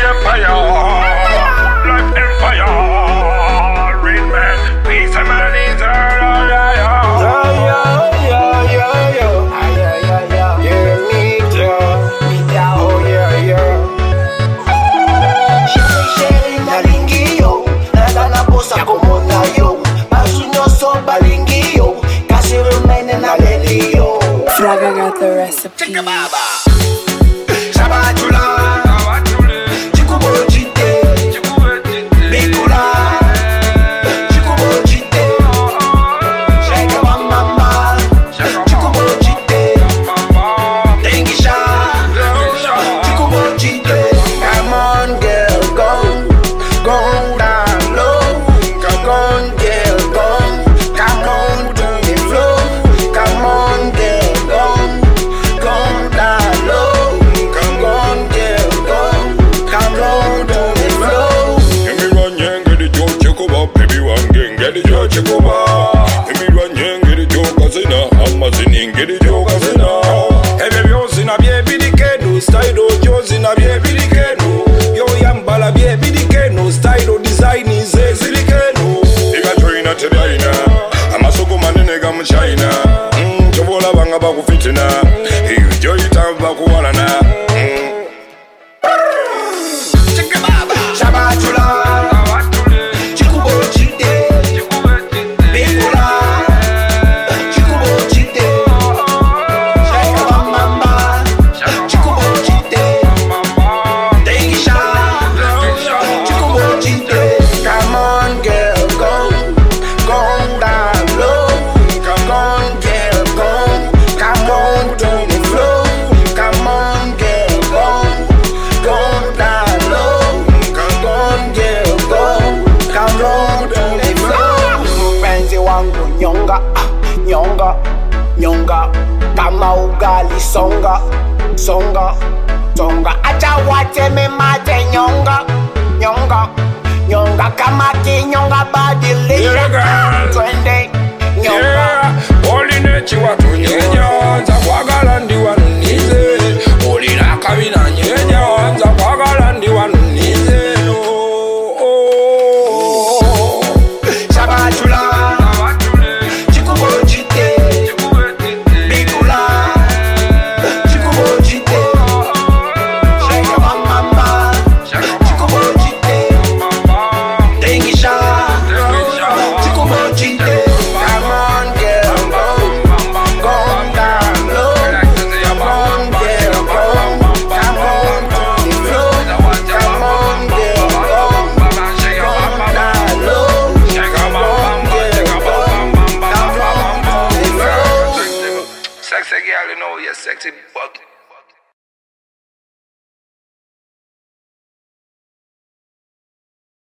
empire, life empire. Real man, peace and man is Fraga got the recipe. China, chobola banga bakufitina, hiyo itamba kuwalana. Nyonga, kama ugali songa, acha wate me mate nyonga, kama kinyonga badilisha, twende nyonga. Olinechi watu nyenya, nza kwagala ndi wanunize, olina kabina nyenya, nza kwagala ndi wanunize. Sexy girl, you know, you're sexy, but